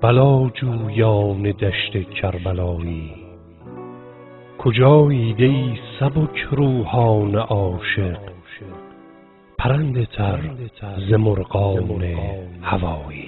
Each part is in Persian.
بلا جویان دشت کربلایی، کجایید ای سبک روحان عاشق، پرنده تر ز مرغان هوایی.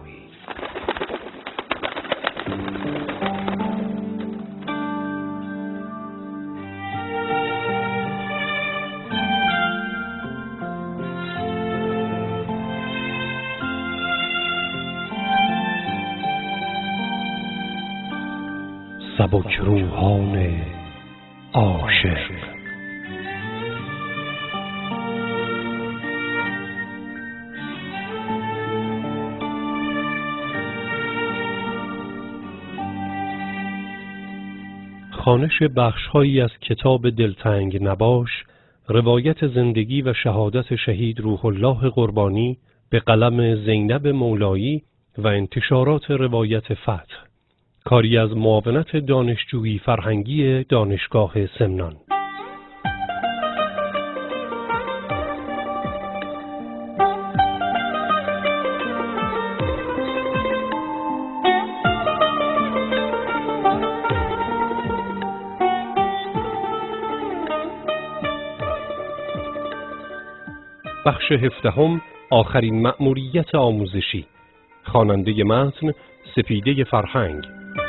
سبک روحان عاشق. خوانش بخش‌هایی از کتاب دلتنگ نباش، روایت زندگی و شهادت شهید روح الله قربانی به قلم زینب مولایی و انتشارات روایت فتح، کاری از معاونت دانشجویی فرهنگی دانشگاه سمنان. بخش 17، آخرین مأموریت آموزشی. خواننده متن سپیده فرهنگ.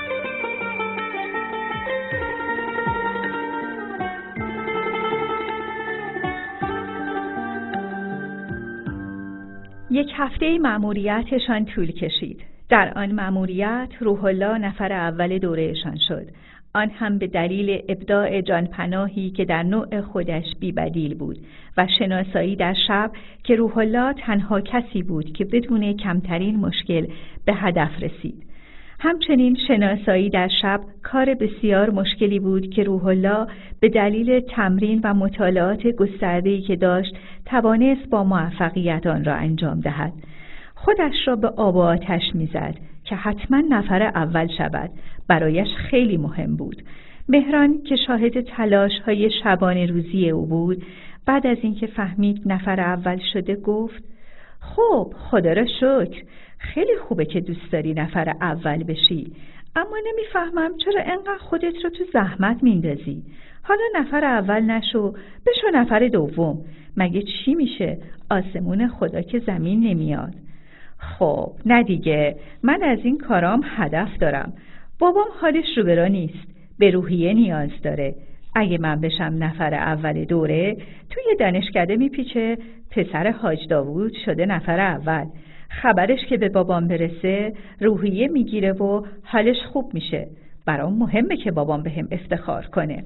یک هفته مأموریتشان طول کشید. در آن مأموریت روح الله نفر اول دورهشان شد، آن هم به دلیل ابداع جانپناهی که در نوع خودش بی‌بدیل بود و شناسایی در شب که روح الله تنها کسی بود که بدون کمترین مشکل به هدف رسید. همچنین شناسایی در شب کار بسیار مشکلی بود که روح الله به دلیل تمرین و مطالعات گسترده‌ای که داشت توانست با موفقیت آن را انجام دهد. خودش را به آب و آتش می‌زد که حتما نفر اول شود. برایش خیلی مهم بود. مهران که شاهد تلاش‌های شبانه روزی او بود، بعد از اینکه فهمید نفر اول شده گفت: خب خدا را شکر، خیلی خوبه که دوست داری نفر اول بشی، اما نمیفهمم چرا انقدر خودت رو تو زحمت میندازی. حالا نفر اول نشو، بشو نفر دوم. مگه چی میشه؟ آسمون خدا که زمین نمیاد. خب نه دیگه، من از این کارام هدف دارم. بابام حالش رو برا نیست، به روحیه نیاز داره. اگه من بشم نفر اول دوره، توی دانشکده میپیچه پسر حاج داوود شده نفر اول. خبرش که به بابام برسه روحیه میگیره و حالش خوب میشه. برام مهمه که بابام بهم افتخار کنه.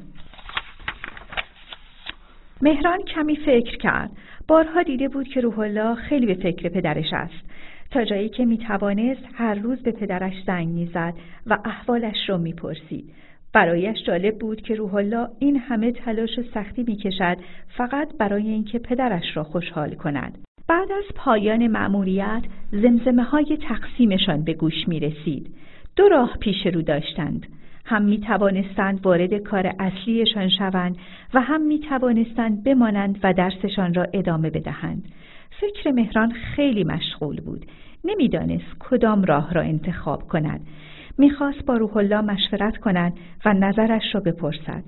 مهران کمی فکر کرد. بارها دیده بود که روح الله خیلی به فکر پدرش است، تا جایی که میتوانست هر روز به پدرش زنگ میزد و احوالش را میپرسید. برایش جالب بود که روح الله این همه تلاش و سختی میکشد فقط برای اینکه پدرش را خوشحال کند. بعد از پایان مأموریت زمزمه‌های تقسیمشان به گوش میرسید. 2 راه پیش رو داشتند. هم میتوانستند وارد کار اصلیشان شوند و هم میتوانستند بمانند و درسشان را ادامه بدهند. فکر مهران خیلی مشغول بود. نمیدانست کدام راه را انتخاب کند. میخواست با روح الله مشورت کند و نظرش را بپرسد.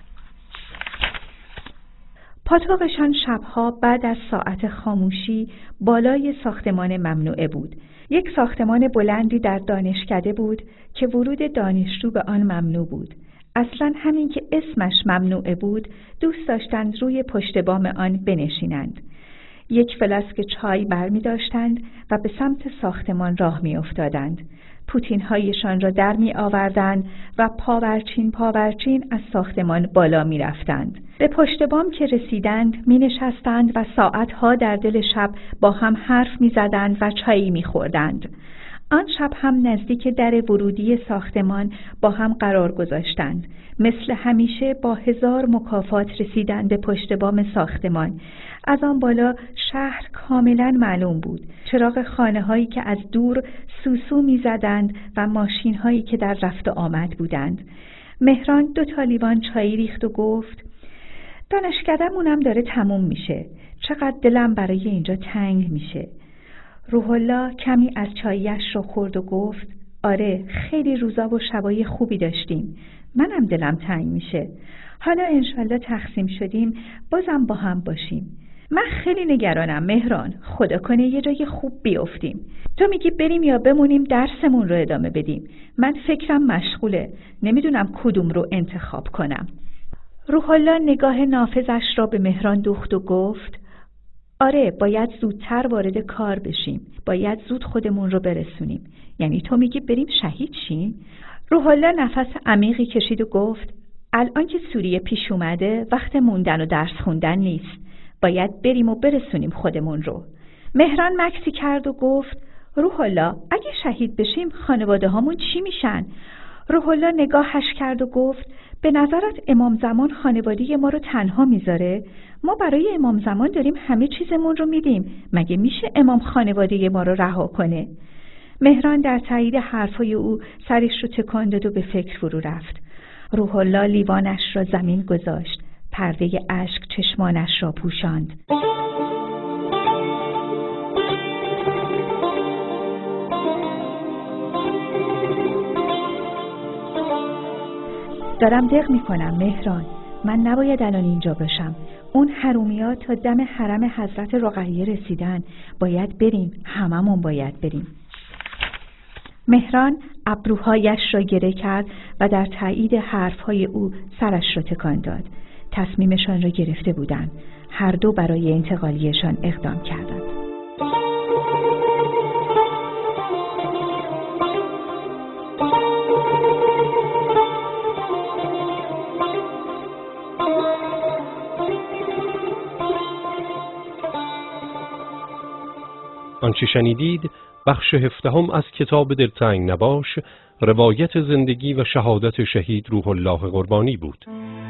پاتوقشان شبها بعد از ساعت خاموشی بالای ساختمان ممنوعه بود. یک ساختمان بلندی در دانشکده بود که ورود دانشجو به آن ممنوع بود. اصلا همین که اسمش ممنوعه بود، دوست داشتند روی پشت بام آن بنشینند. یک فلاسک چای برمی داشتند و به سمت ساختمان راه می افتادند. پوتین‌هایشان را در می آوردند و پاورچین از ساختمان بالا می رفتند. به پشت بام که رسیدند می نشستند و ساعتها در دل شب با هم حرف می زدند و چایی می خوردند. آن شب هم نزدیک در ورودی ساختمان با هم قرار گذاشتند. مثل همیشه با 1000 مکافات رسیدند به پشت بام ساختمان. از آن بالا شهر کاملا معلوم بود. چراغ خانه‌هایی که از دور سوسو می‌زدند و ماشین‌هایی که در رفت و آمد بودند. مهران 2 لیوان چای ریخت و گفت: دانشکده‌مونم داره تموم میشه. چقدر دلم برای اینجا تنگ میشه. روح الله کمی از چایش را خورد و گفت: آره، خیلی روزا و شبای خوبی داشتیم. منم دلم تنگ میشه. حالا انشالله تقسیم شدیم بازم با هم باشیم. من خیلی نگرانم مهران، خدا کنه یه جای خوب بیافتیم. تو میگی بریم یا بمونیم درسمون رو ادامه بدیم؟ من فکرم مشغوله، نمیدونم کدوم رو انتخاب کنم. روح الله نگاه نافذش را به مهران دوخت و گفت آره، باید زودتر وارد کار بشیم. باید زود خودمون رو برسونیم. یعنی تو میگی بریم شهید شیم؟ روح الله نفس عمیقی کشید و گفت الان که سوریه پیش اومده وقت موندن و درس خوندن نیست. باید بریم و برسونیم خودمون رو. مهران مکسی کرد و گفت روح الله اگه شهید بشیم خانواده هامون چی میشن؟ روح الله نگاهش کرد و گفت به نظرت امام زمان خانواده ما رو تنها میذاره؟ ما برای امام زمان داریم همه چیزمون رو میدیم. مگه میشه امام خانواده ما رو رها کنه؟ مهران در تایید حرفای او سرش رو تکان داد و به فکر فرو رفت. روح الله لیوانش را زمین گذاشت. پرده اشک چشمانش را پوشاند. دارم دق میکنم مهران، من نباید الان اینجا باشم. اون حرومیا تا دم حرم حضرت رقیه رسیدن. باید بریم، هممون باید بریم. مهران ابروهایش را گره کرد و در تایید حرفهای او سرش را تکان داد. تصمیمشان را گرفته بودند. هر دو برای انتقالیشان اقدام کردند. آنچه شنیدید بخش 17 از کتاب دلتنگ نباش، روایت زندگی و شهادت شهید روح الله قربانی بود.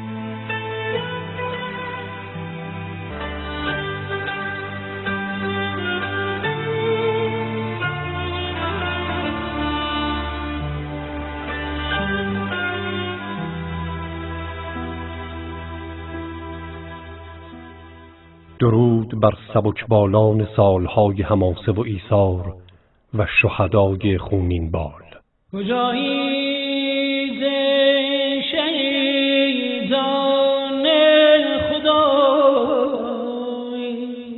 درود بر سبکبالان سالهای حماسه و ایثار و شهدای خونین بال. کجایی ز شهیدان خدای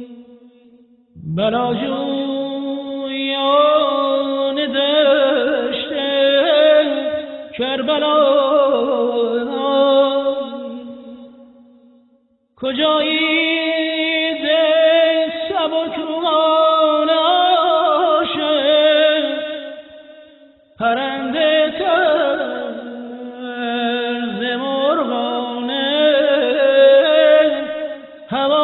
بلاجویان دشت کربلا، کجایی پرنده طرز مرغانه هوا